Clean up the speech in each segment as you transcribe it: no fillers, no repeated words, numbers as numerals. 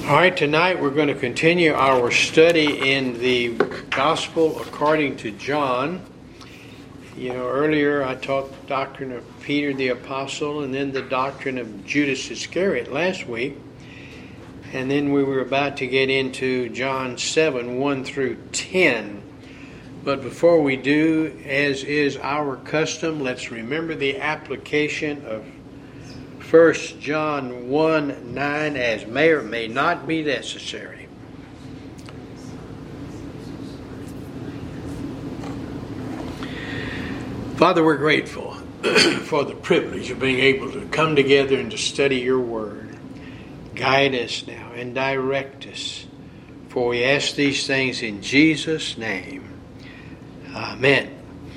All right, tonight we're going to continue our study in the Gospel according to John. You know, earlier I taught the doctrine of Peter the Apostle and then the doctrine of Judas Iscariot last week. And then we were about to get into John 7, 1 through 10. But before we do, as is our custom, let's remember the application of 1 John 1, 9 as may or may not be necessary. Father, we're grateful for the privilege of being able to come together and to study your word. Guide us now and direct us. For we ask these things in Jesus' name. Amen.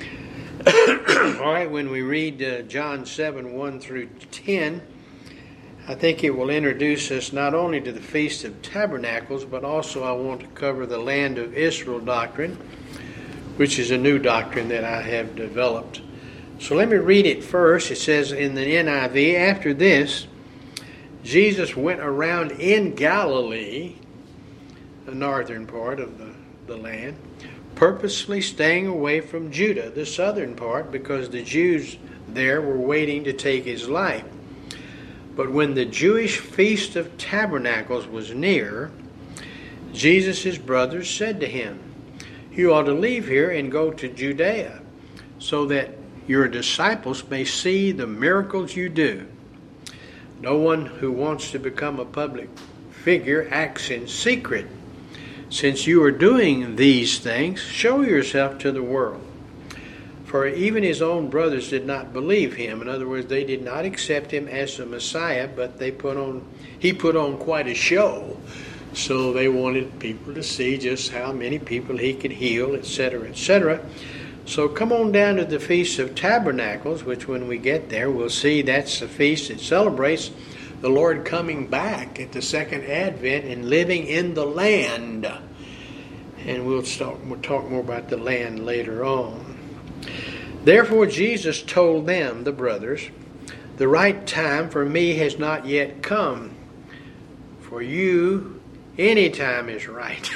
All right, when we read John 7, 1 through 10, I think it will introduce us not only to the Feast of Tabernacles, but also I want to cover the Land of Israel doctrine, which is a new doctrine that I have developed. So let me read it first. It says in the NIV, after this, Jesus went around in Galilee, the northern part of the land, purposely staying away from Judah, the southern part, because the Jews there were waiting to take his life. But when the Jewish Feast of Tabernacles was near, Jesus' brothers said to him, "You ought to leave here and go to Judea, so that your disciples may see the miracles you do. No one who wants to become a public figure acts in secret. Since you are doing these things, show yourself to the world." For even his own brothers did not believe him. In other words, they did not accept him as the Messiah, but he put on quite a show. So they wanted people to see just how many people he could heal, etc., etc. So come on down to the Feast of Tabernacles, which when we get there, we'll see that's the feast that celebrates the Lord coming back at the second advent and living in the land. And we'll talk more about the land later on. Therefore Jesus told them, the brothers, "The right time for me has not yet come. For you, any time is right."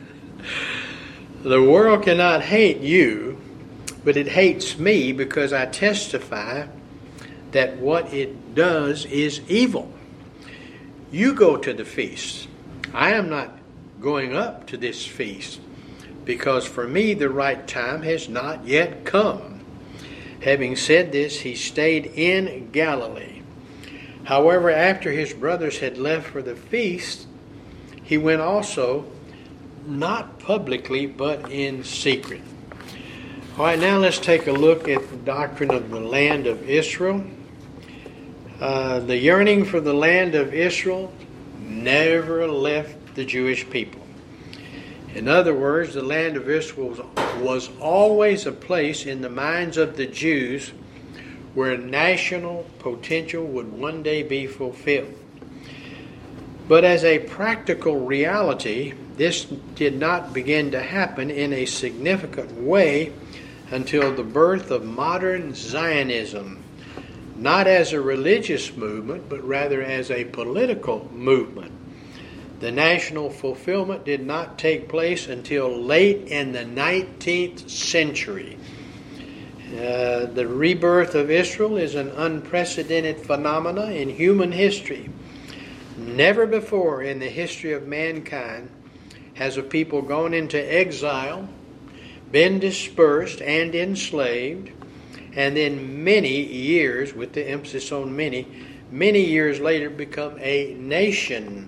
"The world cannot hate you, but it hates me because I testify that what it does is evil. You go to the feast. I am not going up to this feast, because for me the right time has not yet come." Having said this, he stayed in Galilee. However, after his brothers had left for the feast, he went also, not publicly, but in secret. All right, now let's take a look at the doctrine of the land of Israel. The yearning for the land of Israel never left the Jewish people. In other words, the land of Israel was always a place in the minds of the Jews where national potential would one day be fulfilled. But as a practical reality, this did not begin to happen in a significant way until the birth of modern Zionism, not as a religious movement, but rather as a political movement. The national fulfillment did not take place until late in the 19th century. The rebirth of Israel is an unprecedented phenomenon in human history. Never before in the history of mankind has a people gone into exile, been dispersed and enslaved, and then many years, with the emphasis on many years later become a nation.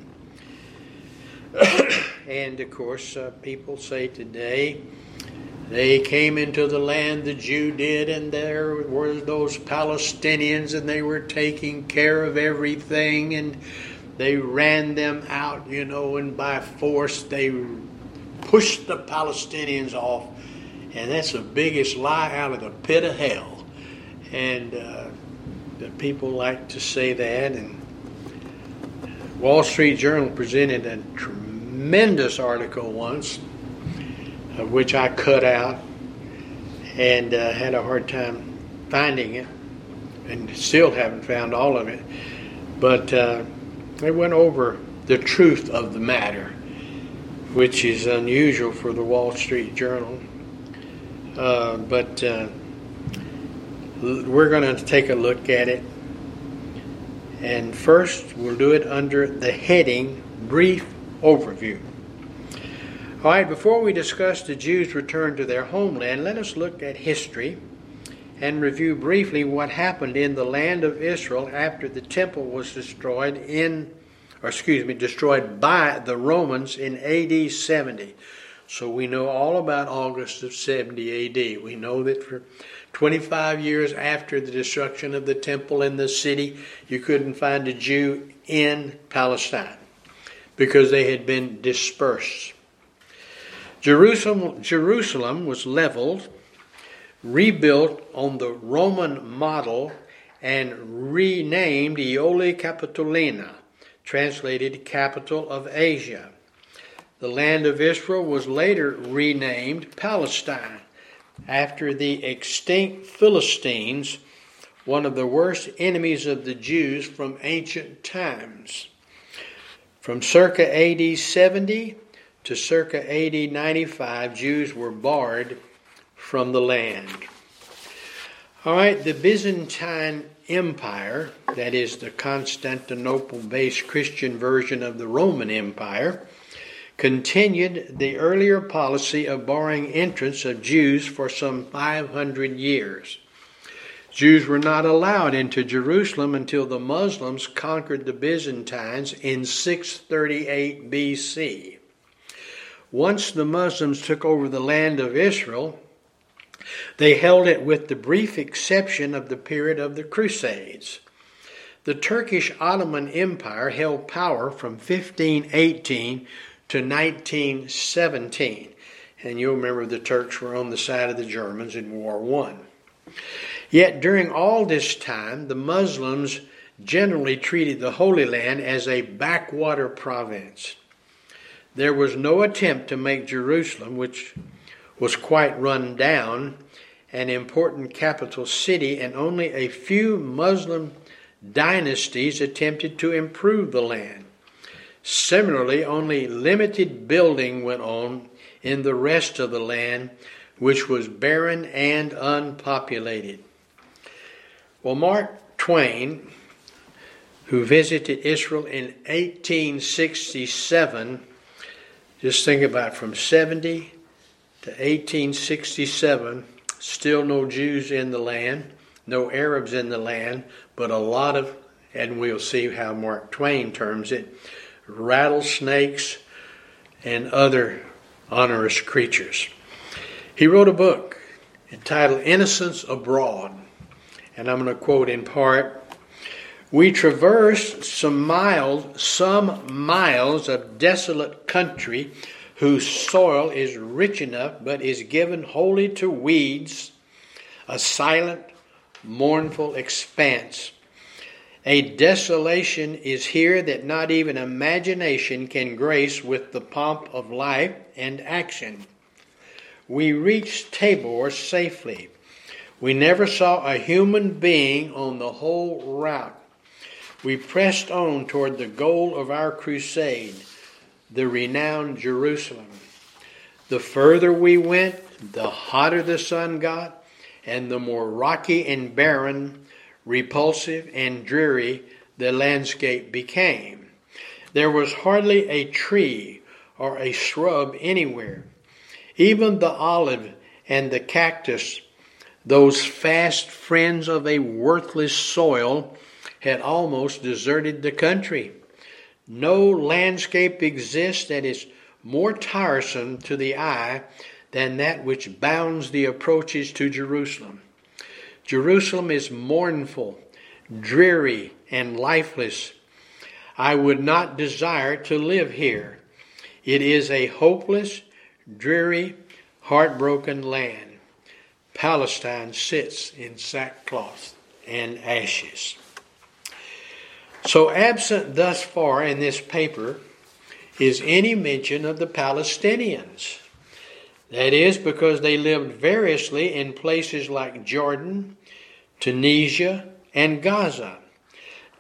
And of course, people say today, they came into the land, the Jew did, and there were those Palestinians, and they were taking care of everything, and they ran them out, and by force they pushed the Palestinians off. And that's the biggest lie out of the pit of hell. And the people like to say that. And Wall Street Journal presented a tremendous article once, of which I cut out and had a hard time finding it, and still haven't found all of it. But they went over the truth of the matter, which is unusual for the Wall Street Journal. But we're going to take a look at it. And first, we'll do it under the heading, Brief Overview. All right, before we discuss the Jews' return to their homeland, let us look at history and review briefly what happened in the land of Israel after the temple was destroyed by the Romans in AD 70. So we know all about August of 70 AD. We know that for 25 years after the destruction of the temple in the city, you couldn't find a Jew in Palestine because they had been dispersed. Jerusalem was leveled, rebuilt on the Roman model, and renamed Aelia Capitolina, translated capital of Asia. The land of Israel was later renamed Palestine after the extinct Philistines, one of the worst enemies of the Jews from ancient times. From circa AD 70 to circa AD 95, Jews were barred from the land. All right, the Byzantine Empire, that is the Constantinople-based Christian version of the Roman Empire, continued the earlier policy of barring entrance of Jews for some 500 years. Jews were not allowed into Jerusalem until the Muslims conquered the Byzantines in 638 BC. Once the Muslims took over the land of Israel, they held it with the brief exception of the period of the Crusades. The Turkish Ottoman Empire held power from 1518 to 1917. And you'll remember the Turks were on the side of the Germans in War I. Yet during all this time, the Muslims generally treated the Holy Land as a backwater province. There was no attempt to make Jerusalem, which was quite run down, an important capital city, and only a few Muslim dynasties attempted to improve the land. Similarly, only limited building went on in the rest of the land, which was barren and unpopulated. Well, Mark Twain, who visited Israel in 1867, just think about from 70 to 1867, still no Jews in the land, no Arabs in the land, but a lot of, and we'll see how Mark Twain terms it, rattlesnakes and other onerous creatures. He wrote a book entitled Innocents Abroad, and I'm going to quote in part, "We traversed some miles of desolate country whose soil is rich enough but is given wholly to weeds, a silent, mournful expanse. A desolation is here that not even imagination can grace with the pomp of life and action. We reached Tabor safely. We never saw a human being on the whole route. We pressed on toward the goal of our crusade, the renowned Jerusalem. The further we went, the hotter the sun got, and the more rocky and barren, repulsive and dreary the landscape became. There was hardly a tree or a shrub anywhere. Even the olive and the cactus, those fast friends of a worthless soil, had almost deserted the country. No landscape exists that is more tiresome to the eye than that which bounds the approaches to Jerusalem. Jerusalem is mournful, dreary, and lifeless. I would not desire to live here. It is a hopeless, dreary, heartbroken land. Palestine sits in sackcloth and ashes." So absent thus far in this paper is any mention of the Palestinians. That is because they lived variously in places like Jordan, Tunisia, and Gaza.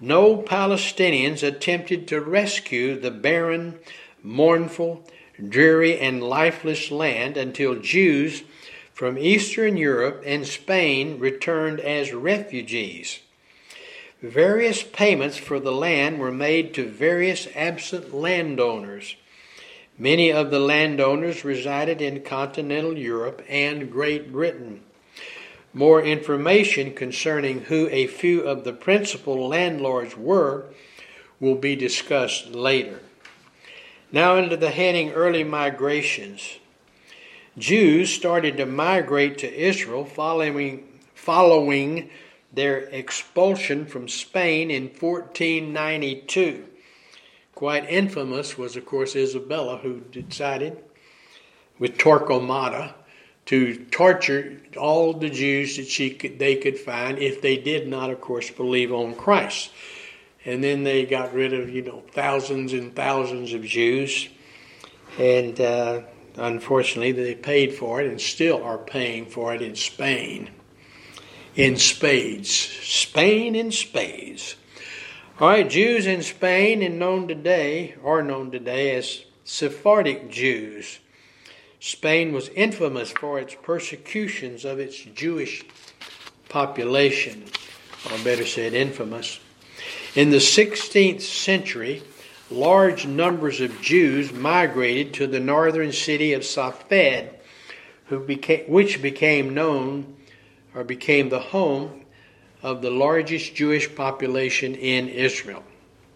no Palestinians attempted to rescue the barren, mournful, dreary, and lifeless land until Jews from Eastern Europe and Spain returned as refugees. Various payments for the land were made to various absent landowners. Many of the landowners resided in continental Europe and Great Britain. More information concerning who a few of the principal landlords were will be discussed later. Now under the heading Early Migrations. Jews started to migrate to Israel following their expulsion from Spain in 1492. Quite infamous was, of course, Isabella, who decided with Torquemada to torture all the Jews that they could find if they did not, of course, believe on Christ. And then they got rid of, thousands and thousands of Jews. And unfortunately, they paid for it and still are paying for it in Spain. In spades. Spain in spades. All right, Jews in Spain are known today as Sephardic Jews. Spain was infamous for its persecutions of its Jewish population, or better said, infamous. In the 16th century, large numbers of Jews migrated to the northern city of Safed, which became the home of the largest Jewish population in Israel.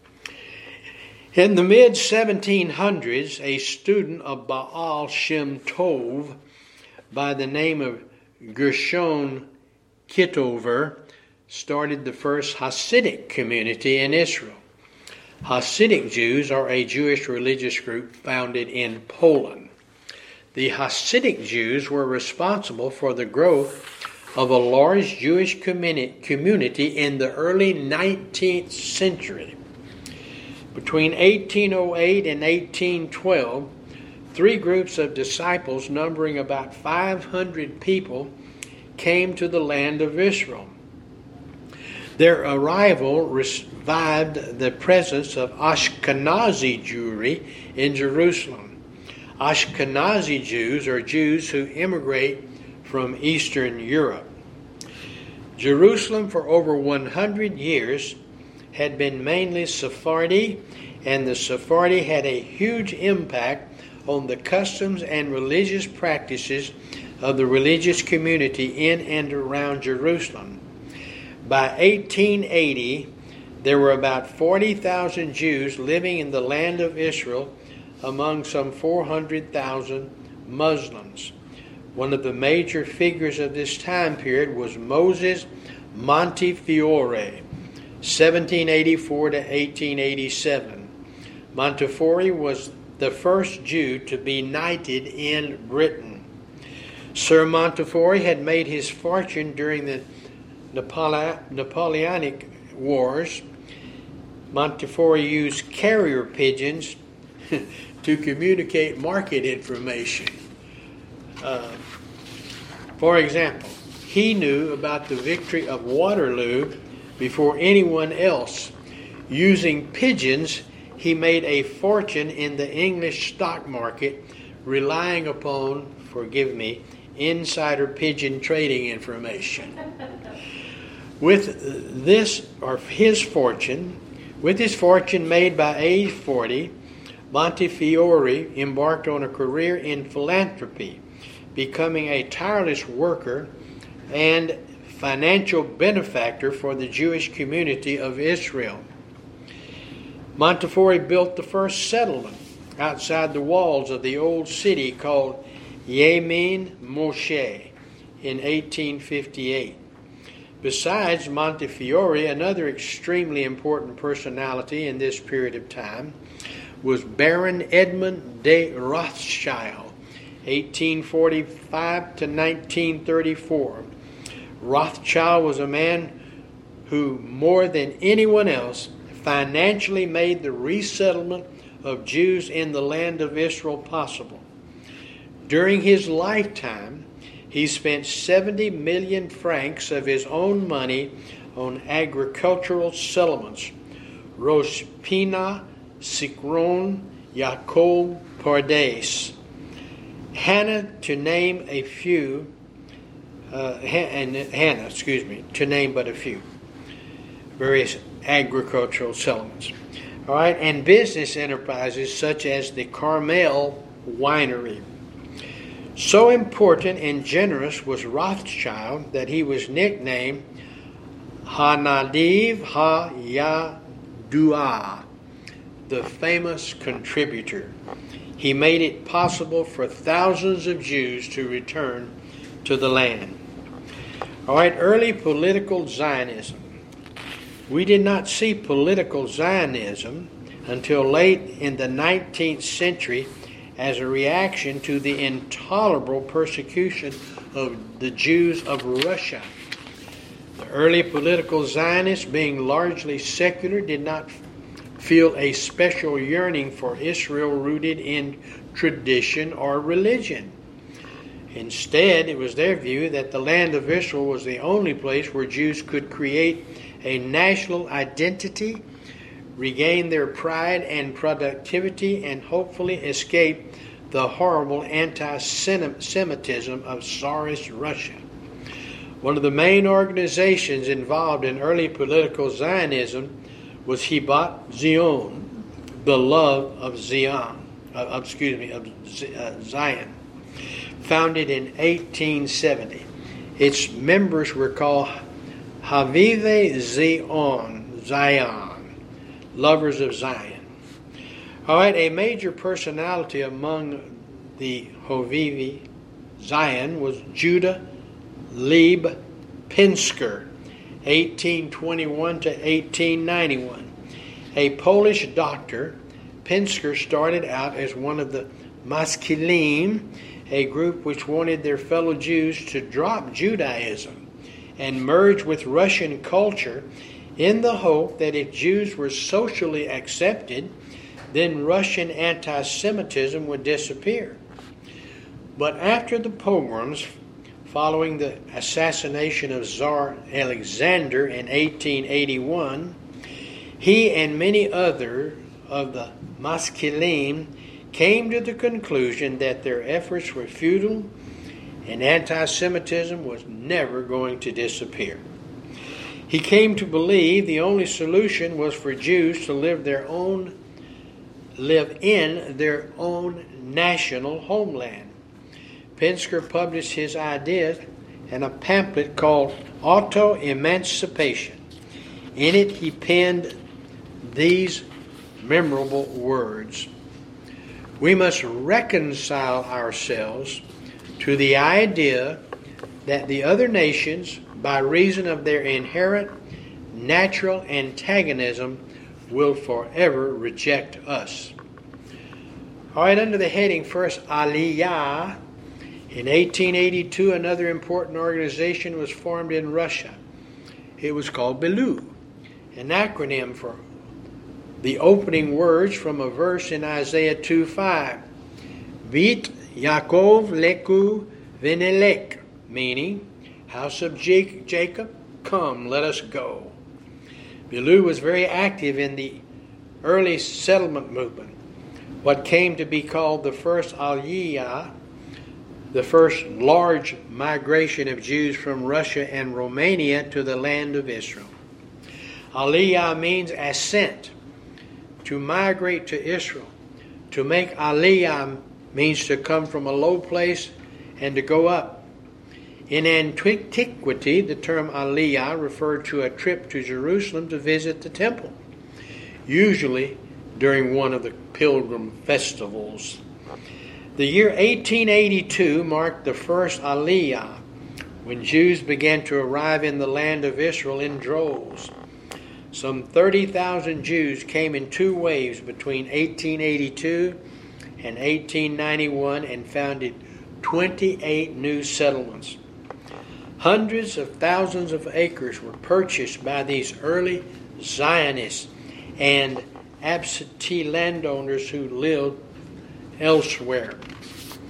In the mid-1700s, a student of Baal Shem Tov by the name of Gershon Kittover started the first Hasidic community in Israel. Hasidic Jews are a Jewish religious group founded in Poland. The Hasidic Jews were responsible for the growth of a large Jewish community in the early 19th century. Between 1808 and 1812, three groups of disciples numbering about 500 people came to the land of Israel. Their arrival revived the presence of Ashkenazi Jewry in Jerusalem. Ashkenazi Jews are Jews who immigrate from Eastern Europe. Jerusalem for over 100 years had been mainly Sephardi, and the Sephardi had a huge impact on the customs and religious practices of the religious community in and around Jerusalem. By 1880, there were about 40,000 Jews living in the land of Israel among some 400,000 Muslims. One of the major figures of this time period was Moses Montefiore, 1784 to 1887. Montefiore was the first Jew to be knighted in Britain. Sir Montefiore had made his fortune during the Napoleonic Wars. Montefiore used carrier pigeons to communicate market information. For example, he knew about the victory of Waterloo before anyone else. Using pigeons, he made a fortune in the English stock market, relying upon, insider pigeon trading information. With his fortune made by age 40, Montefiore embarked on a career in philanthropy, becoming a tireless worker and financial benefactor for the Jewish community of Israel. Montefiore built the first settlement outside the walls of the old city called Yemin Moshe in 1858. Besides Montefiore, another extremely important personality in this period of time was Baron Edmund de Rothschild, 1845 to 1934. Rothschild was a man who, more than anyone else, financially made the resettlement of Jews in the land of Israel possible. During his lifetime, he spent 70 million francs of his own money on agricultural settlements: Rosh Pinah, Sikron, Yaakov, Pardes. Hannah, to name a few, to name but a few. Various agricultural settlements. All right, and business enterprises such as the Carmel Winery. So important and generous was Rothschild that he was nicknamed Hanadiv HaYadu'ah, the famous contributor. He made it possible for thousands of Jews to return to the land. All right, early political Zionism. We did not see political Zionism until late in the 19th century as a reaction to the intolerable persecution of the Jews of Russia. The early political Zionists, being largely secular, did not feel a special yearning for Israel rooted in tradition or religion. Instead, it was their view that the land of Israel was the only place where Jews could create a national identity, regain their pride and productivity, and hopefully escape the horrible anti-Semitism of Tsarist Russia. One of the main organizations involved in early political Zionism was Hibat Zion, the love of Zion, Zion, founded in 1870. Its members were called Havive Zion, lovers of Zion. All right, a major personality among the Havive Zion was Judah Leib Pinsker, 1821 to 1891. A Polish doctor, Pinsker started out as one of the Maskilim, a group which wanted their fellow Jews to drop Judaism and merge with Russian culture in the hope that if Jews were socially accepted, then Russian anti-Semitism would disappear. But after the pogroms following the assassination of Tsar Alexander in 1881, he and many other of the Maskilim came to the conclusion that their efforts were futile and anti-Semitism was never going to disappear. He came to believe the only solution was for Jews to live in their own national homeland. Pinsker published his ideas in a pamphlet called Auto-Emancipation. In it he penned these memorable words: "We must reconcile ourselves to the idea that the other nations, by reason of their inherent natural antagonism, will forever reject us." All right, under the heading first, Aliyah, in 1882, another important organization was formed in Russia. It was called Belu, an acronym for the opening words from a verse in Isaiah 2:5. Vit Yaakov leku venelek, meaning, house of Jacob, come, let us go. Belu was very active in the early settlement movement, what came to be called the first Aliyah, the first large migration of Jews from Russia and Romania to the land of Israel. Aliyah means ascent, to migrate to Israel. To make Aliyah means to come from a low place and to go up. In antiquity, the term Aliyah referred to a trip to Jerusalem to visit the temple, usually during one of the pilgrim festivals. The year 1882 marked the first Aliyah, when Jews began to arrive in the land of Israel in droves. Some 30,000 Jews came in two waves between 1882 and 1891 and founded 28 new settlements. Hundreds of thousands of acres were purchased by these early Zionists and absentee landowners who lived elsewhere.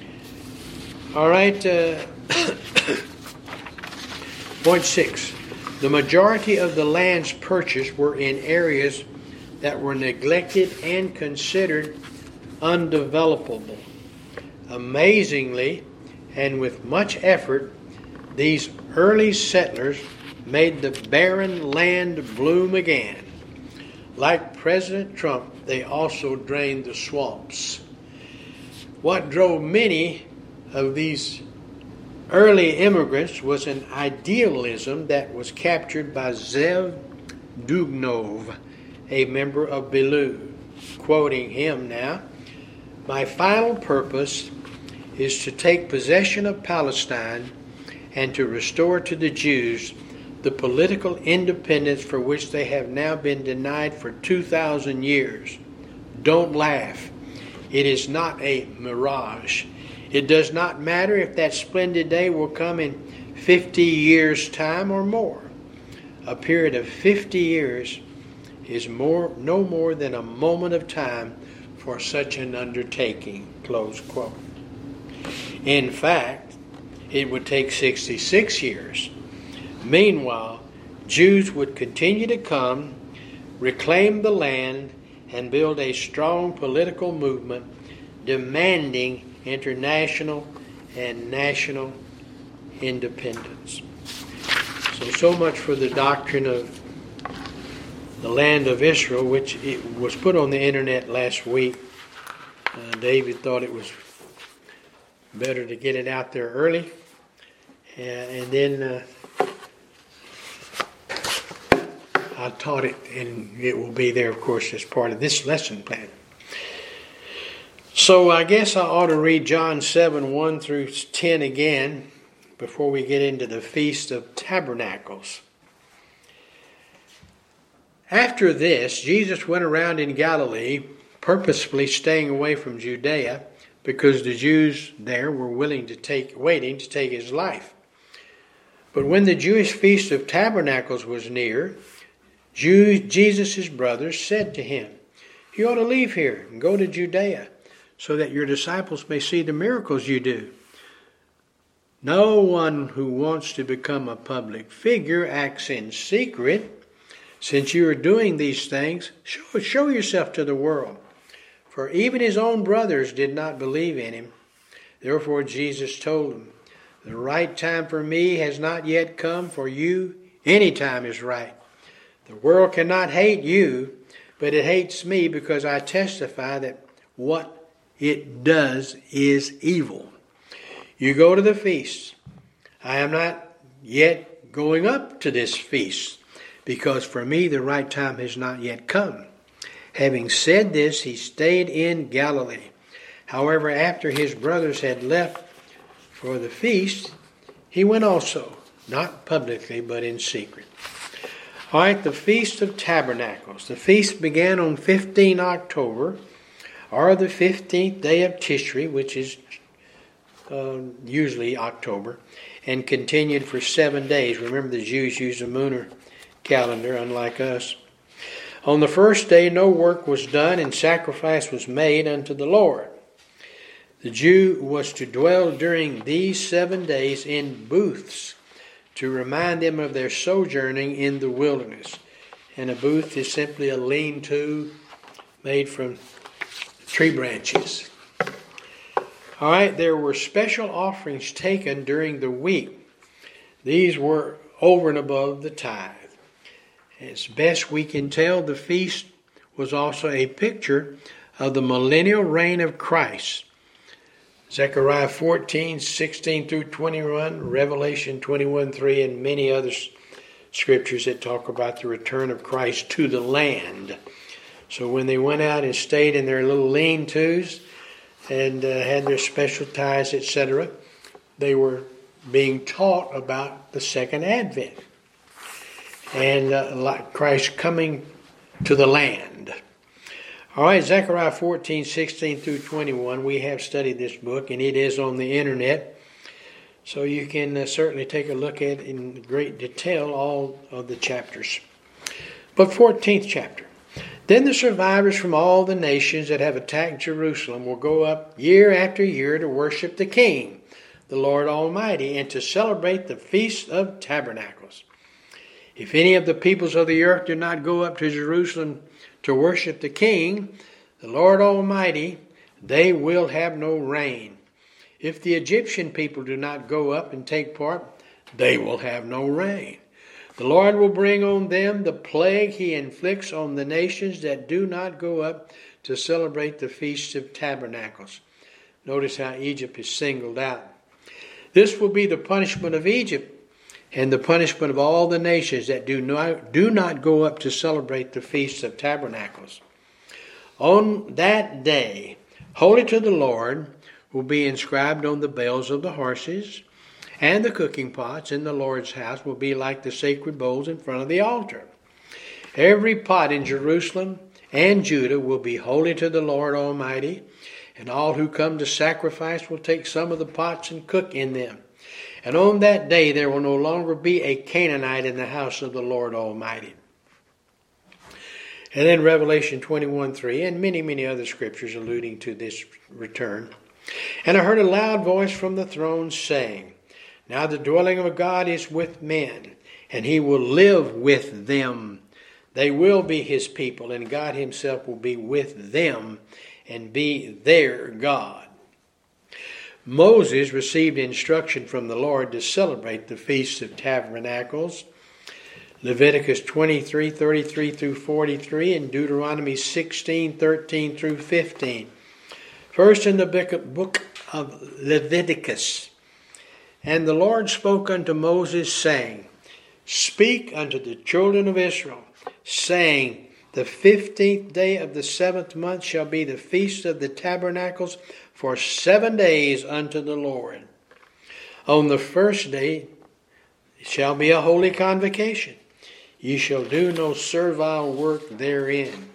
All right, point 6. The majority of the lands purchased were in areas that were neglected and considered undevelopable. Amazingly, and with much effort, these early settlers made the barren land bloom again. Like President Trump, they also drained the swamps. What drove many of these early immigrants was an idealism that was captured by Zev Dugnov, a member of Bellew. Quoting him now, "My final purpose is to take possession of Palestine and to restore to the Jews the political independence for which they have now been denied for 2,000 years. Don't laugh. It is not a mirage. It does not matter if that splendid day will come in 50 years' time or more. A period of 50 years is no more than a moment of time for such an undertaking." Close quote. In fact, it would take 66 years. Meanwhile, Jews would continue to come, reclaim the land, and build a strong political movement demanding international and national independence. So much for the doctrine of the land of Israel, which it was put on the internet last week. David thought it was better to get it out there early. And then I taught it, and it will be there, of course, as part of this lesson plan. So I guess I ought to read John 7, 1 through 10 again before we get into the Feast of Tabernacles. After this, Jesus went around in Galilee, purposefully staying away from Judea, because the Jews there were waiting to take his life. But when the Jewish Feast of Tabernacles was near, Jesus' brothers said to him, "You ought to leave here and go to Judea, so that your disciples may see the miracles you do. No one who wants to become a public figure acts in secret. Since you are doing these things, show yourself to the world." For even his own brothers did not believe in him. Therefore Jesus told them, "The right time for me has not yet come. For you, any time is right. The world cannot hate you, but it hates me because I testify that what it does is evil. You go to the feast. I am not yet going up to this feast, because for me the right time has not yet come." Having said this, he stayed in Galilee. However, after his brothers had left for the feast, he went also, not publicly, but in secret. All right, the Feast of Tabernacles. The feast began on 15 October, or the 15th day of Tishri, which is usually October, and continued for 7 days. Remember, the Jews use a lunar calendar, unlike us. On the first day, no work was done, and sacrifice was made unto the Lord. The Jew was to dwell during these 7 days in booths, to remind them of their sojourning in the wilderness. And a booth is simply a lean-to made from tree branches. All right, there were special offerings taken during the week. These were over and above the tithe. As best we can tell, the feast was also a picture of the millennial reign of Christ. Zechariah 14, 16 through 21, Revelation 21, 3, and many other scriptures that talk about the return of Christ to the land. So when they went out and stayed in their little lean-tos and had their special tithes, etc., they were being taught about the second advent and like Christ coming to the land. All right, Zechariah 14, 16 through 21. We have studied this book, and it is on the internet. So you can certainly take a look at it in great detail, all of the chapters. But 14th chapter. Then the survivors from all the nations that have attacked Jerusalem will go up year after year to worship the King, the Lord Almighty, and to celebrate the Feast of Tabernacles. If any of the peoples of the earth do not go up to Jerusalem to worship the King, the Lord Almighty, they will have no rain. If the Egyptian people do not go up and take part, they will have no rain. The Lord will bring on them the plague he inflicts on the nations that do not go up to celebrate the Feast of Tabernacles. Notice how Egypt is singled out. This will be the punishment of Egypt and the punishment of all the nations that do not go up to celebrate the Feast of Tabernacles. On that day, holy to the Lord will be inscribed on the bells of the horses, and the cooking pots in the Lord's house will be like the sacred bowls in front of the altar. Every pot in Jerusalem and Judah will be holy to the Lord Almighty, and all who come to sacrifice will take some of the pots and cook in them. And on that day there will no longer be a Canaanite in the house of the Lord Almighty. And then Revelation 21:3 and many, many other scriptures alluding to this return. And I heard a loud voice from the throne saying, now the dwelling of God is with men, and he will live with them. They will be his people, and God himself will be with them and be their God. Moses received instruction from the Lord to celebrate the Feast of Tabernacles. Leviticus 23:33 through 43 and Deuteronomy 16:13 through 15. First in the book of Leviticus. And the Lord spoke unto Moses, saying, speak unto the children of Israel, saying, the 15th day of the 7th month shall be the Feast of the Tabernacles for 7 days unto the Lord. On the first day shall be a holy convocation. Ye shall do no servile work therein.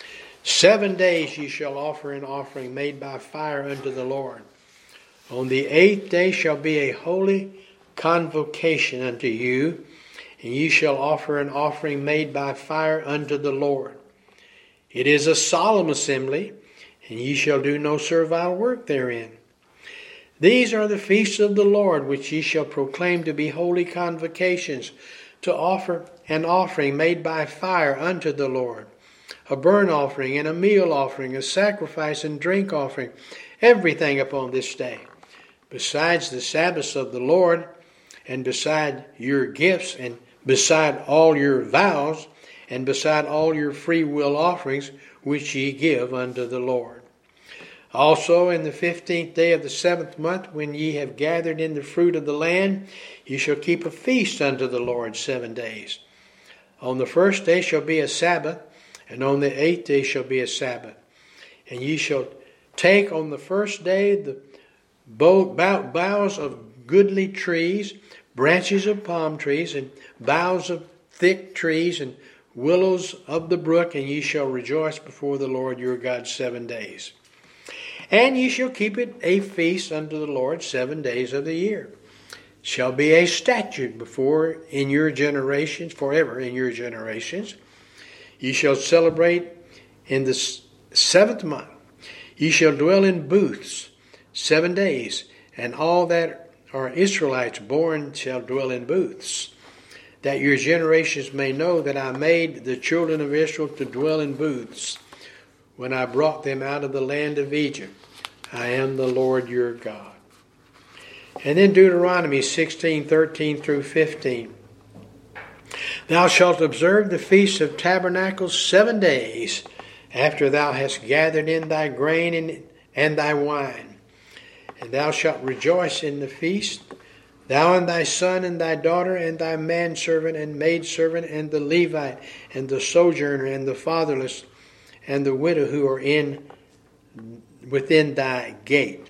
7 days ye shall offer an offering made by fire unto the Lord. On the 8th day shall be a holy convocation unto you, and ye shall offer an offering made by fire unto the Lord. It is a solemn assembly, and ye shall do no servile work therein. These are the feasts of the Lord, which ye shall proclaim to be holy convocations, to offer an offering made by fire unto the Lord, a burnt offering and a meal offering, a sacrifice and drink offering, everything upon this day. Besides the Sabbaths of the Lord, and beside your gifts, and beside all your vows, and beside all your free will offerings, which ye give unto the Lord. Also in the 15th day of the 7th month, when ye have gathered in the fruit of the land, ye shall keep a feast unto the Lord 7 days. On the first day shall be a Sabbath, and on the 8th day shall be a Sabbath. And ye shall take on the first day the boughs of goodly trees, branches of palm trees, and boughs of thick trees, and willows of the brook, and ye shall rejoice before the Lord your God 7 days. And ye shall keep it a feast unto the Lord 7 days of the year. It shall be a statute before in your generations, forever in your generations. Ye shall celebrate in the 7th month. Ye shall dwell in booths 7 days, and all that are Israelites born shall dwell in booths, that your generations may know that I made the children of Israel to dwell in booths when I brought them out of the land of Egypt. I am the Lord your God. And then Deuteronomy 16:13 through 15. Thou shalt observe the Feast of Tabernacles 7 days after thou hast gathered in thy grain and thy wine. And thou shalt rejoice in the feast, thou and thy son and thy daughter and thy manservant and maidservant and the Levite and the sojourner and the fatherless and the widow who are within thy gate.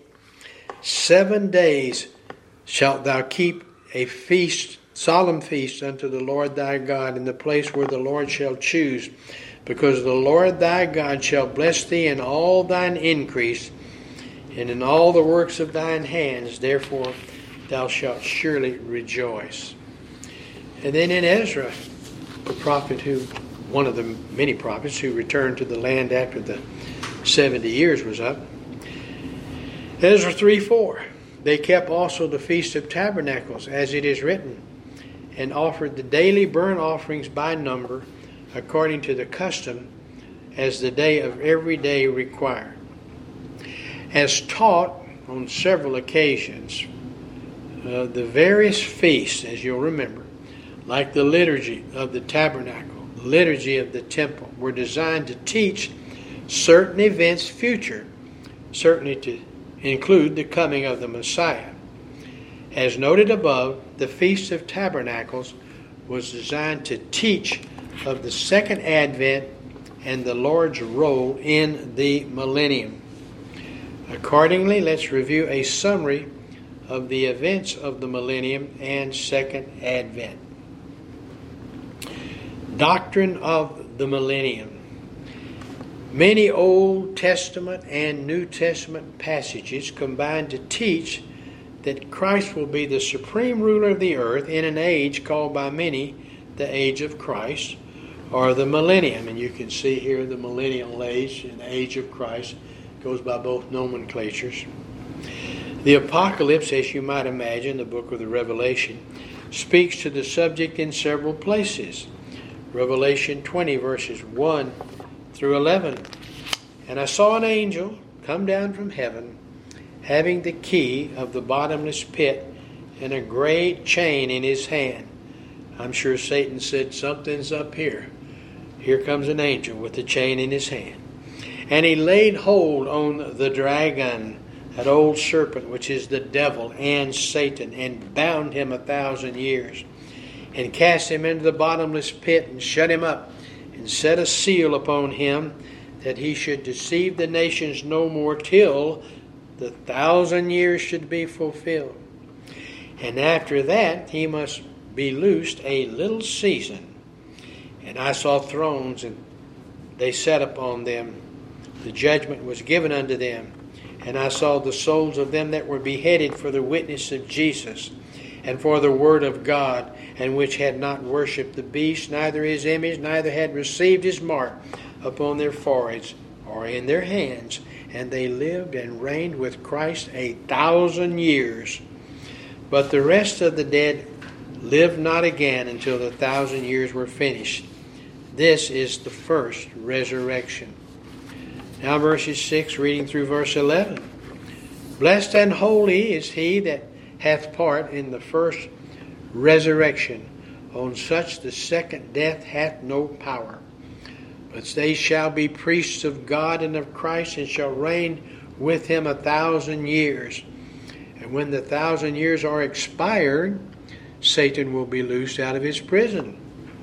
7 days shalt thou keep a feast, solemn feast unto the Lord thy God in the place where the Lord shall choose, because the Lord thy God shall bless thee in all thine increase, and in all the works of thine hands, therefore thou shalt surely rejoice. And then in Ezra, the prophet one of the many prophets who returned to the land after the 70 years was up, Ezra 3:4, they kept also the Feast of Tabernacles, as it is written, and offered the daily burnt offerings by number, according to the custom, as the day of every day required. As taught on several occasions, the various feasts, as you'll remember, like the liturgy of the tabernacle, the liturgy of the temple, were designed to teach certain events future, certainly to include the coming of the Messiah. As noted above, the Feast of Tabernacles was designed to teach of the second advent and the Lord's role in the millennium. Accordingly, let's review a summary of the events of the millennium and second advent. Doctrine of the millennium. Many Old Testament and New Testament passages combine to teach that Christ will be the supreme ruler of the earth in an age called by many the age of Christ, or the millennium. And you can see here the millennial age and the age of Christ goes by both nomenclatures. The Apocalypse, as you might imagine, the book of the Revelation, speaks to the subject in several places. Revelation 20, verses 1 through 11. And I saw an angel come down from heaven, having the key of the bottomless pit and a great chain in his hand. I'm sure Satan said, something's up here. Here comes an angel with the chain in his hand. And he laid hold on the dragon, that old serpent, which is the devil and Satan, and bound him 1,000 years, and cast him into the bottomless pit, and shut him up, and set a seal upon him, that he should deceive the nations no more, till the 1,000 years should be fulfilled. And after that he must be loosed a little season. And I saw thrones, and they sat upon them. The judgment was given unto them. And I saw the souls of them that were beheaded for the witness of Jesus, and for the word of God, and which had not worshipped the beast, neither his image, neither had received his mark upon their foreheads or in their hands. And they lived and reigned with Christ 1,000 years. But the rest of the dead lived not again until the 1,000 years were finished. This is the first resurrection. Now verses 6, reading through verse 11. Blessed and holy is he that hath part in the first resurrection. On such the second death hath no power. But they shall be priests of God and of Christ, and shall reign with him 1,000 years. And when the 1,000 years are expired, Satan will be loosed out of his prison,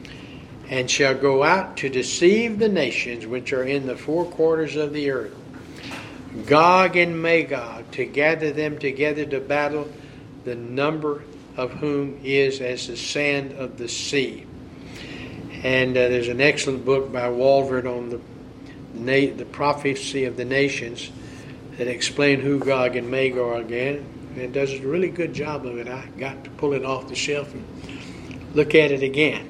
and shall go out to deceive the nations which are in the four quarters of the earth, Gog and Magog, to gather them together to battle, the number of whom is as the sand of the sea. And there's an excellent book by Walvoord on the prophecy of the nations that explain who Gog and Magog are again. And it does a really good job of it. I got to pull it off the shelf and look at it again.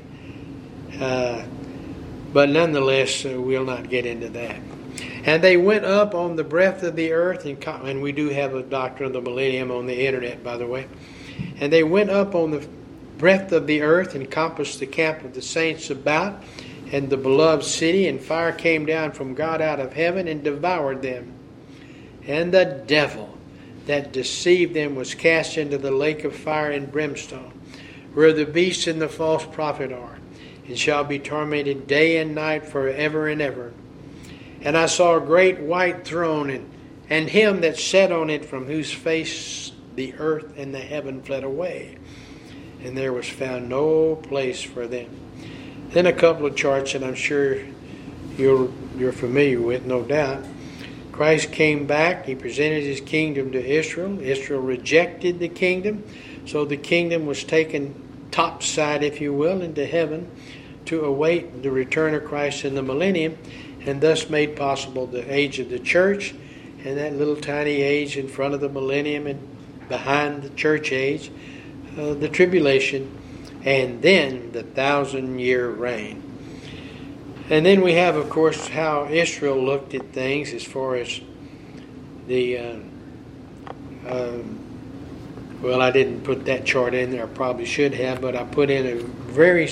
But nonetheless, we'll not get into that. And they went up on the breadth of the earth, and we do have a doctrine of the millennium on the internet, by the way. And they went up on the breadth of the earth, and compassed the camp of the saints about, and the beloved city, and fire came down from God out of heaven and devoured them. And the devil that deceived them was cast into the lake of fire and brimstone, where the beast and the false prophet are, and shall be tormented day and night forever and ever. And I saw a great white throne, and him that sat on it, from whose face the earth and the heaven fled away, and there was found no place for them. Then a couple of charts that I'm sure you're familiar with, no doubt. Christ came back. He presented his kingdom to Israel. Israel rejected the kingdom, so the kingdom was taken topside, if you will, into heaven to await the return of Christ in the millennium, and thus made possible the age of the church, and that little tiny age in front of the millennium and behind the church age, the tribulation, and then the 1,000-year reign. And then we have, of course, how Israel looked at things as far as the Well, I didn't put that chart in there. I probably should have, but I put in a very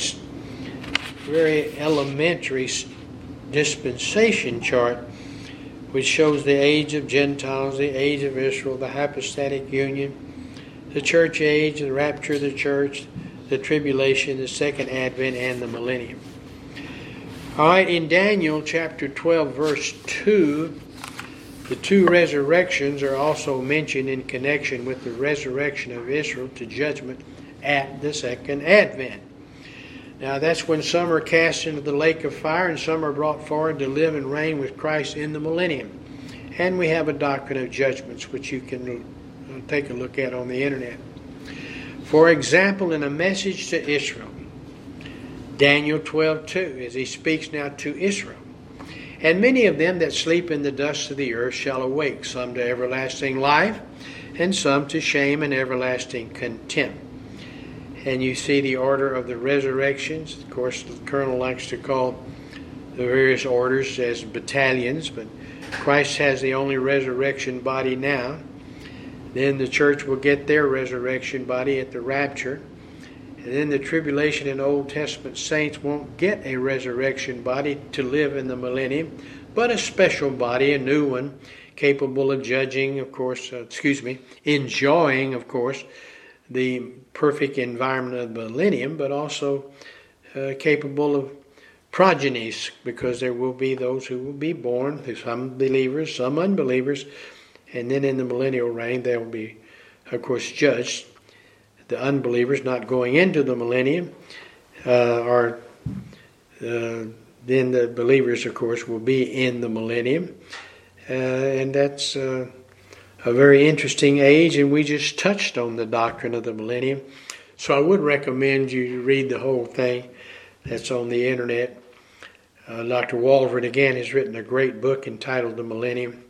elementary dispensation chart, which shows the age of Gentiles, the age of Israel, the hypostatic union, the church age, the rapture of the church, the tribulation, the second advent, and the millennium. All right, in Daniel chapter 12, verse 2, the two resurrections are also mentioned in connection with the resurrection of Israel to judgment at the second advent. Now that's when some are cast into the lake of fire and some are brought forward to live and reign with Christ in the millennium. And we have a doctrine of judgments which you can take a look at on the internet. For example, in a message to Israel, Daniel 12:2, as he speaks now to Israel, and many of them that sleep in the dust of the earth shall awake, some to everlasting life, and some to shame and everlasting contempt. And you see the order of the resurrections. Of course, the colonel likes to call the various orders as battalions, but Christ has the only resurrection body now. Then the church will get their resurrection body at the rapture. And then the tribulation and Old Testament saints won't get a resurrection body to live in the millennium, but a special body, a new one, capable of enjoying, of course, the perfect environment of the millennium, but also capable of progenies, because there will be those who will be born, some believers, some unbelievers, and then in the millennial reign they will be, of course, judged. The unbelievers not going into the millennium, then the believers, of course, will be in the millennium. And that's a very interesting age, and we just touched on the doctrine of the millennium. So I would recommend you to read the whole thing that's on the internet. Dr. Walvoord, again, has written a great book entitled The Millennium.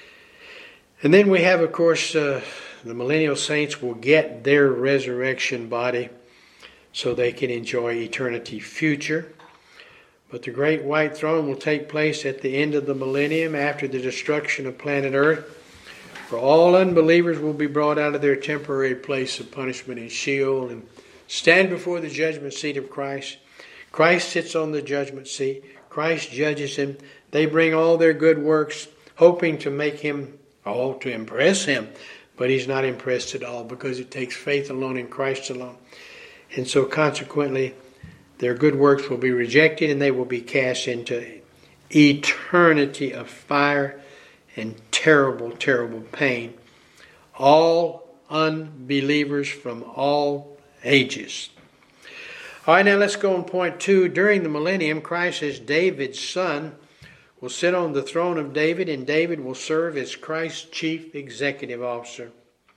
And then we have, of course, the millennial saints will get their resurrection body so they can enjoy eternity future. But the great white throne will take place at the end of the millennium after the destruction of planet Earth. For all unbelievers will be brought out of their temporary place of punishment in Sheol and stand before the judgment seat of Christ. Christ sits on the judgment seat. Christ judges him. They bring all their good works, hoping to make him, to impress him. But he's not impressed at all, because it takes faith alone in Christ alone. And so consequently, their good works will be rejected and they will be cast into eternity of fire and terrible, terrible pain. All unbelievers from all ages. All right, now let's go on point 2. During the millennium, Christ as David's son will sit on the throne of David, and David will serve as Christ's chief executive officer.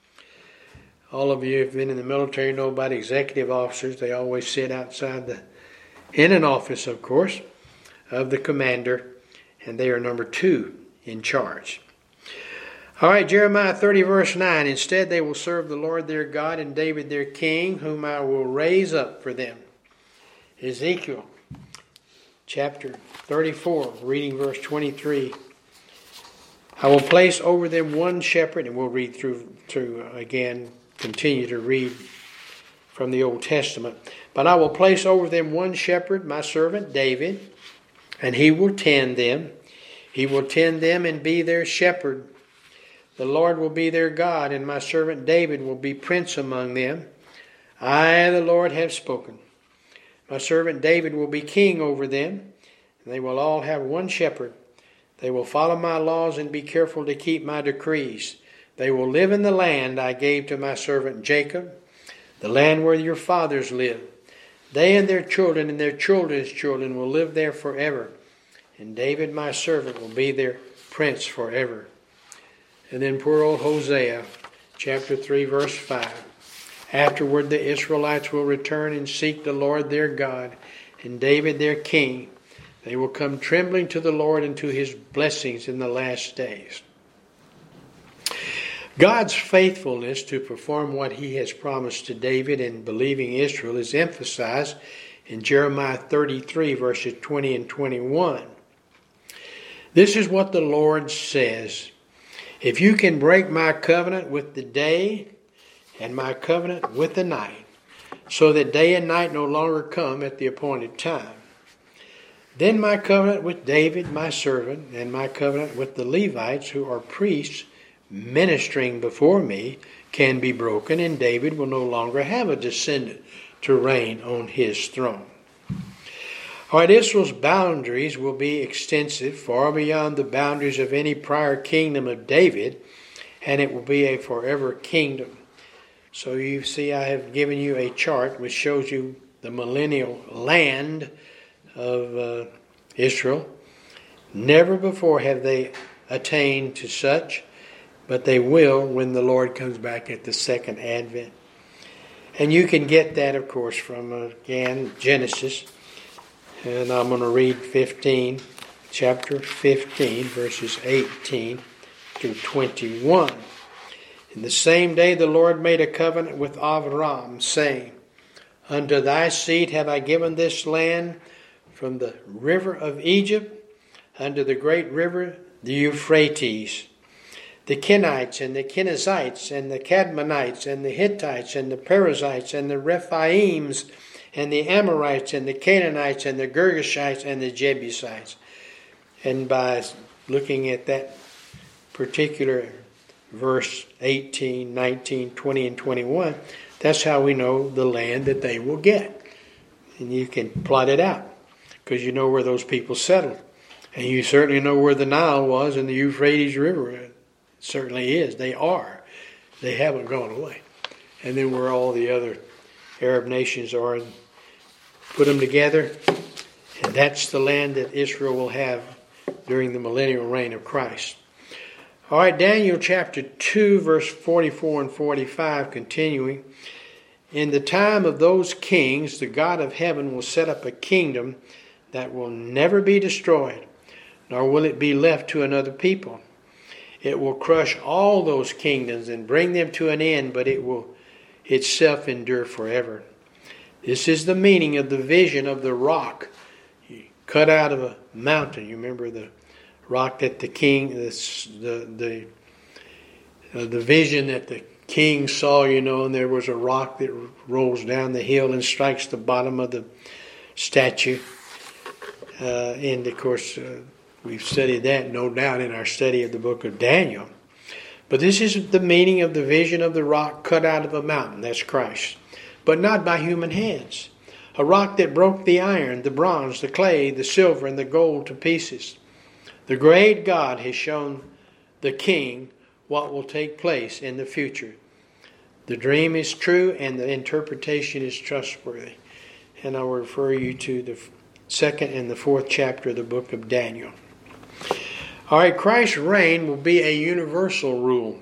All of you who have been in the military know about executive officers. They always sit outside in an office, of course, of the commander, and they are number 2 in charge. All right, Jeremiah 30 verse 9. Instead they will serve the Lord their God and David their king, whom I will raise up for them. Ezekiel chapter 34, reading verse 23. I will place over them one shepherd, and we'll read through again, continue to read from the Old Testament. But I will place over them one shepherd, my servant David, and he will tend them. He will tend them and be their shepherd. The Lord will be their God, and my servant David will be prince among them. I, the Lord, have spoken. My servant David will be king over them. They will all have one shepherd. They will follow my laws and be careful to keep my decrees. They will live in the land I gave to my servant Jacob, the land where your fathers lived. They and their children's children will live there forever. And David, my servant, will be their prince forever. And then poor old Hosea, chapter 3, verse 5. Afterward the Israelites will return and seek the Lord their God, and David their king. They will come trembling to the Lord and to his blessings in the last days. God's faithfulness to perform what he has promised to David and believing Israel is emphasized in Jeremiah 33, verses 20 and 21. This is what the Lord says. If you can break my covenant with the day and my covenant with the night, so that day and night no longer come at the appointed time. Then my covenant with David, my servant, and my covenant with the Levites, who are priests, ministering before me, can be broken, and David will no longer have a descendant to reign on his throne. All right, Israel's boundaries will be extensive, far beyond the boundaries of any prior kingdom of David, and it will be a forever kingdom. So you see, I have given you a chart which shows you the millennial land of Israel. Never before have they attained to such, but they will when the Lord comes back at the second advent. And you can get that, of course, from, again, Genesis. And I'm going to read chapter 15, verses 18 through 21. In the same day the Lord made a covenant with Avram, saying, Unto thy seed have I given this land, from the river of Egypt unto the great river, the Euphrates. The Kenites and the Kenizzites and the Cadmonites and the Hittites and the Perizzites and the Rephaims and the Amorites and the Canaanites and the Girgashites and the Jebusites. And by looking at that particular verse 18, 19, 20, and 21, that's how we know the land that they will get. And you can plot it out because you know where those people settled. And you certainly know where the Nile was and the Euphrates River. It certainly is. They are. They haven't gone away. And then where all the other Arab nations are, and put them together, and that's the land that Israel will have during the millennial reign of Christ. All right, Daniel chapter 2, verse 44 and 45, continuing. In the time of those kings, the God of heaven will set up a kingdom that will never be destroyed, nor will it be left to another people. It will crush all those kingdoms and bring them to an end, but it will itself endure forever. This is the meaning of the vision of the rock cut out of a mountain. You remember the rock that the king, the vision that the king saw, and there was a rock that rolls down the hill and strikes the bottom of the statue. And of course, we've studied that, no doubt, in our study of the book of Daniel. But this is the meaning of the vision of the rock cut out of a mountain. That's Christ. But not by human hands. A rock that broke the iron, the bronze, the clay, the silver, and the gold to pieces. The great God has shown the king what will take place in the future. The dream is true and the interpretation is trustworthy. And I will refer you to the 2nd and the 4th chapter of the book of Daniel. All right, Christ's reign will be a universal rule.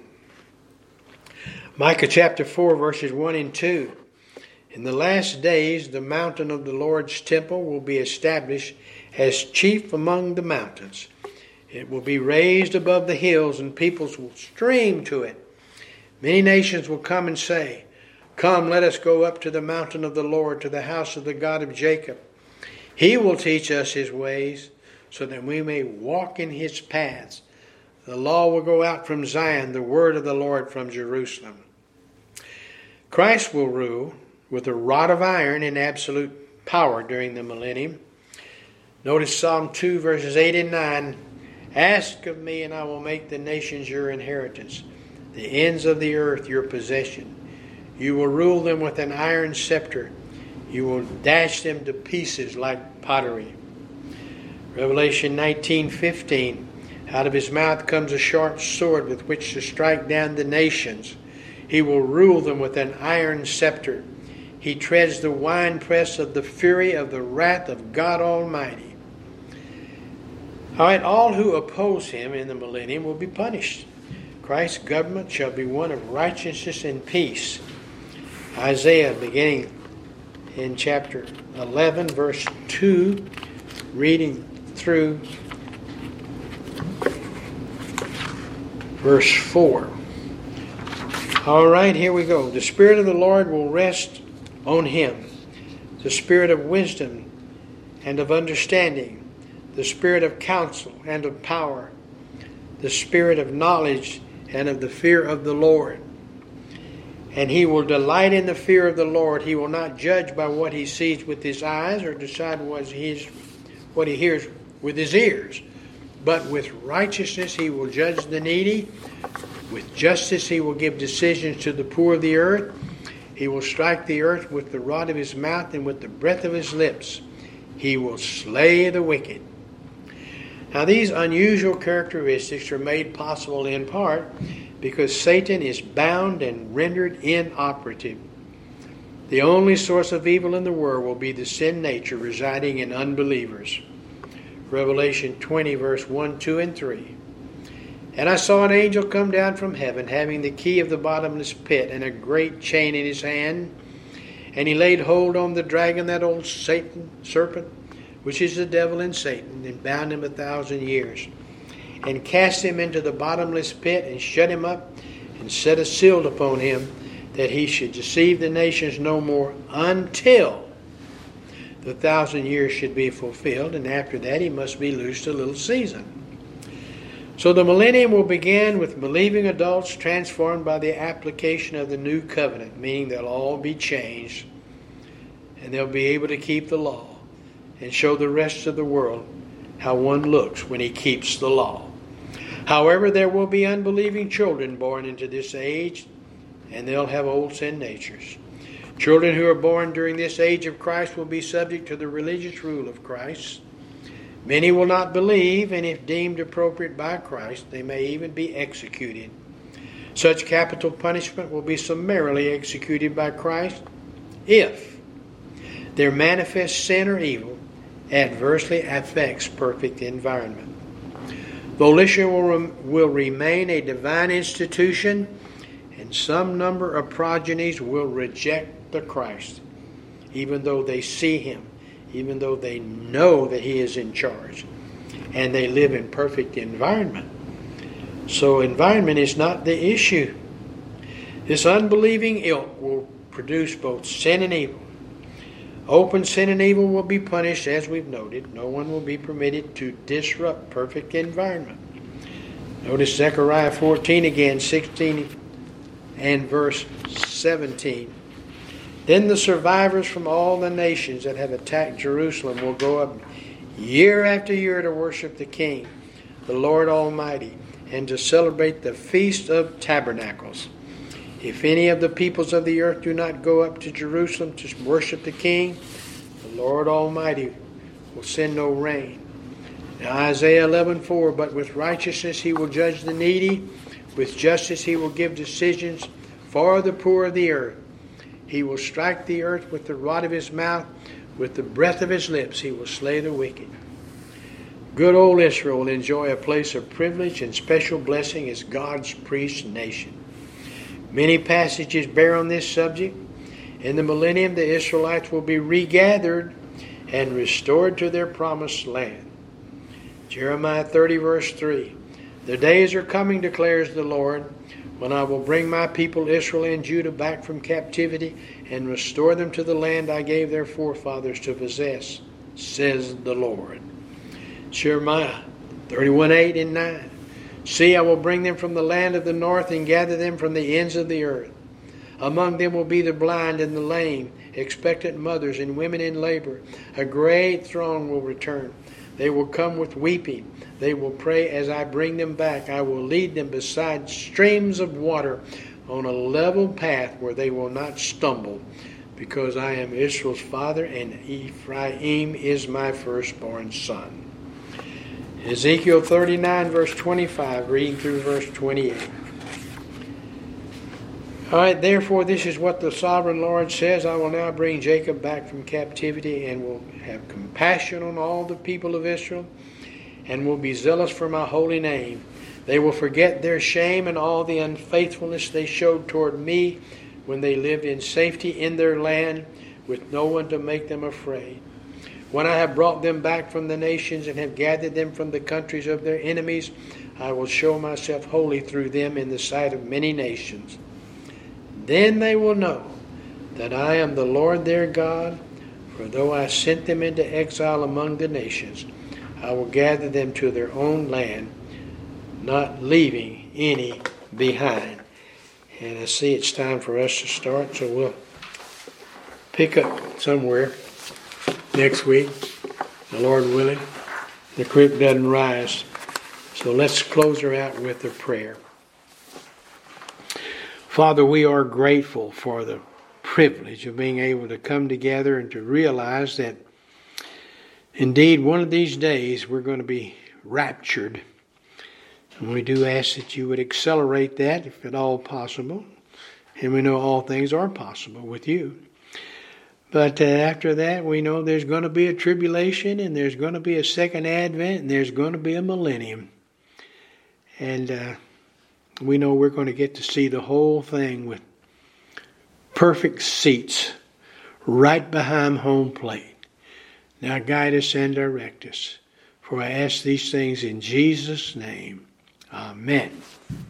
Micah chapter 4, verses 1 and 2. In the last days, the mountain of the Lord's temple will be established as chief among the mountains. It will be raised above the hills, and peoples will stream to it. Many nations will come and say, Come, let us go up to the mountain of the Lord, to the house of the God of Jacob. He will teach us his ways, so that we may walk in his paths. The law will go out from Zion, the word of the Lord from Jerusalem. Christ will rule with a rod of iron in absolute power during the millennium. Notice Psalm 2, verses 8 and 9. Ask of me, and I will make the nations your inheritance, the ends of the earth your possession. You will rule them with an iron scepter. You will dash them to pieces like pottery. Revelation 19:15. Out of his mouth comes a sharp sword with which to strike down the nations. He will rule them with an iron scepter. He treads the winepress of the fury of the wrath of God Almighty. All right, all who oppose him in the millennium will be punished. Christ's government shall be one of righteousness and peace. Isaiah, beginning in chapter 11, verse 2, reading through verse 4. All right, here we go. The Spirit of the Lord will rest on him, the Spirit of wisdom and of understanding, the Spirit of counsel and of power, the Spirit of knowledge and of the fear of the Lord. And he will delight in the fear of the Lord. He will not judge by what he sees with his eyes or decide what he hears with his ears. But with righteousness he will judge the needy. With justice he will give decisions to the poor of the earth. He will strike the earth with the rod of his mouth, and with the breath of his lips he will slay the wicked. Now these unusual characteristics are made possible in part because Satan is bound and rendered inoperative. The only source of evil in the world will be the sin nature residing in unbelievers. Revelation 20 verse 1, 2, and 3. And I saw an angel come down from heaven, having the key of the bottomless pit and a great chain in his hand. And he laid hold on the dragon, that old serpent, which is the devil and Satan, and bound him 1,000 years. And cast him into the bottomless pit, and shut him up, and set a seal upon him, that he should deceive the nations no more, until the 1,000 years should be fulfilled, and after that he must be loosed a little season. So the millennium will begin with believing adults transformed by the application of the new covenant, meaning they'll all be changed, and they'll be able to keep the law and show the rest of the world how one looks when he keeps the law. However, there will be unbelieving children born into this age, and they'll have old sin natures. Children who are born during this age of Christ will be subject to the religious rule of Christ. Many will not believe, and if deemed appropriate by Christ, they may even be executed. Such capital punishment will be summarily executed by Christ if their manifest sin or evil adversely affects perfect environment. Volition will remain a divine institution, and some number of progenies will reject the Christ, even though they see him, even though they know that he is in charge, and they live in perfect environment. So environment is not the issue. This unbelieving ilk will produce both sin and evil. Open sin and evil will be punished, as we've noted. No one will be permitted to disrupt perfect environment. Notice Zechariah 14 again, 16 and verse 17. Then the survivors from all the nations that have attacked Jerusalem will go up year after year to worship the King, the Lord Almighty, and to celebrate the Feast of Tabernacles. If any of the peoples of the earth do not go up to Jerusalem to worship the King, the Lord Almighty will send no rain. Now Isaiah 11:4, but with righteousness he will judge the needy, with justice he will give decisions for the poor of the earth. He will strike the earth with the rod of his mouth, with the breath of his lips he will slay the wicked. Good old Israel will enjoy a place of privilege and special blessing as God's priest nation. Many passages bear on this subject. In the millennium, the Israelites will be regathered and restored to their promised land. Jeremiah 30 verse 3. The days are coming, declares the Lord, when I will bring my people Israel and Judah back from captivity and restore them to the land I gave their forefathers to possess, says the Lord. Jeremiah 31, 8 and 9. See, I will bring them from the land of the north and gather them from the ends of the earth. Among them will be the blind and the lame, expectant mothers and women in labor. A great throng will return. They will come with weeping. They will pray as I bring them back. I will lead them beside streams of water on a level path where they will not stumble, because I am Israel's father and Ephraim is my firstborn son. Ezekiel 39 verse 25, reading through verse 28. All right, therefore this is what the sovereign Lord says. I will now bring Jacob back from captivity and will have compassion on all the people of Israel and will be zealous for my holy name. They will forget their shame and all the unfaithfulness they showed toward me when they lived in safety in their land with no one to make them afraid. When I have brought them back from the nations and have gathered them from the countries of their enemies, I will show myself holy through them in the sight of many nations. Then they will know that I am the Lord their God, for though I sent them into exile among the nations, I will gather them to their own land, not leaving any behind. And I see it's time for us to start, so we'll pick up somewhere next week, the Lord willing. The creek doesn't rise. So let's close her out with a prayer. Father, we are grateful for the privilege of being able to come together and to realize that indeed one of these days we're going to be raptured. And we do ask that you would accelerate that if at all possible. And we know all things are possible with you. But after that, we know there's going to be a tribulation, and there's going to be a second advent, and there's going to be a millennium. And we know we're going to get to see the whole thing with perfect seats right behind home plate. Now guide us and direct us. For I ask these things in Jesus' name. Amen.